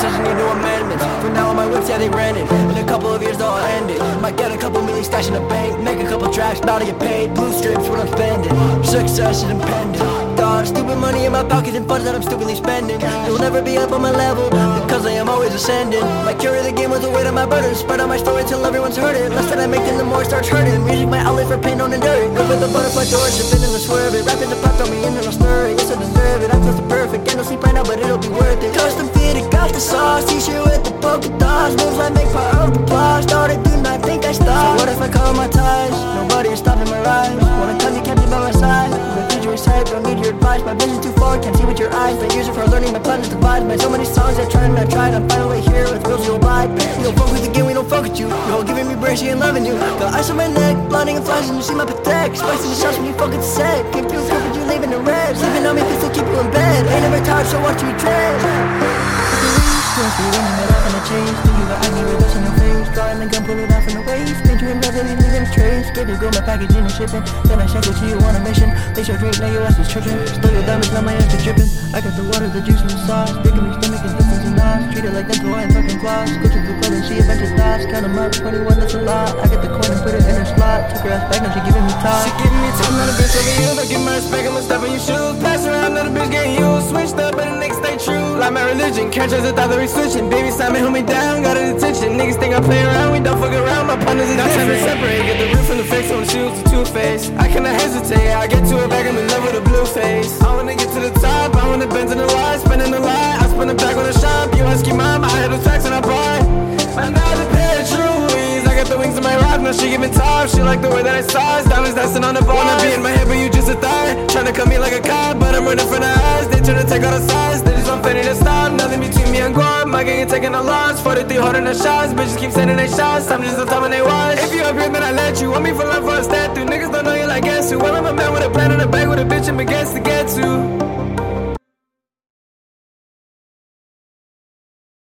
just need new amendments. For now on my whips, yeah, they rented. In a couple of years, they'll end it. Might get a couple million stash in the bank. Make a couple tracks, about to get paid. Blue strips, what I'm spending. Success is impending. Dog, stupid money in my pockets and funds that I'm stupidly spending. You'll never be up on my level, because I am always ascending. My cure of the game was the weight of my burden. Spread out my story till everyone's heard it. Less that I make, then the more it starts hurting. Music, my outlet for pain, don't endure it. Good with the butterfly door, shipping in the swerve it. Rapping the pop, throw me in and I'll stir it. Yes, I deserve it, I'm close to perfect. Get no sleep right now, but it'll be worth it. Custom fitted, got the sauce. T-shirt with the polka dots. Moves I make part of the plot. Started, do not think I stop. So what if I call my ties? Nobody is stopping my rise. Wanna come, you kept it by my side. The future is safe, don't need your advice. My vision too far, can't see with your eyes. Been using for learning, my plan is divided. Made so many songs, I tried and I tried. I'm finally here with rules you abide. We don't fuck with the game, we don't fuck with you. You're all giving me brain, she ain't loving you. Got ice on my neck, blinding and flashing, you see my patek. Spicy the shots when you fucking sick. Can't feel good, but you leaving the red. Sleeping on me, can still keep you in bed. Ain't never tired, so watch you tread. Once we running it up in a chase, do you got me with us in the face? Drawing the gun, pull it off in the waist. Paint you in love, leaving a trace. Give you go, my packaging and shipping. Then I shank it to you on a mission. They should drink, now your ass is tripping. Stole your diamonds, now my ass is dripping. I got the water, the juice, and the sauce. Dick in my stomach is distance and knots. Treat it like dental, I ain't fucking floss. Go to the club and she a bunch of dots. Count them up, 21, that's a lot. I got the coin and put it in her slot. Took her ass back, now she giving me top. She giving me time, not a bitch over you. Don't give my respect, I'ma step on your shoes. Pass around, not a bitch getting used. Switched up, but the niggas stay true. Like my religion, can't trust the thought that we switching. Baby Simon hold me down, got an attention. Niggas think I play around, we don't fuck around. My partners is not trying to separate. Get the roof from the face, on the shoes to two-face. I cannot hesitate, I get to it back, I'm in love with a blue face. I wanna get to the top, I wanna bend in the line, spending the line. I spend it back on the shop, you ask your mom, I had the tax and I buy. Man, now the pair of true wings, I got the wings of my rock, now she giving top. She like the way that I size, diamonds dancing on the bar. Wanna be in my head, but you just a thigh. Tryna cut me like a cop, but I'm running from the eyes. They try to take all the sides, they just want Fanny to stop. Nothing between me and Guam, my gang ain't taking a loss. 43 holding the shots, bitches keep sending their shots. I'm just on top of they watch. If you up here, then I let you. Want me for life for a statue. Niggas don't know you like Gansu. Well, I'm a man with a plan and a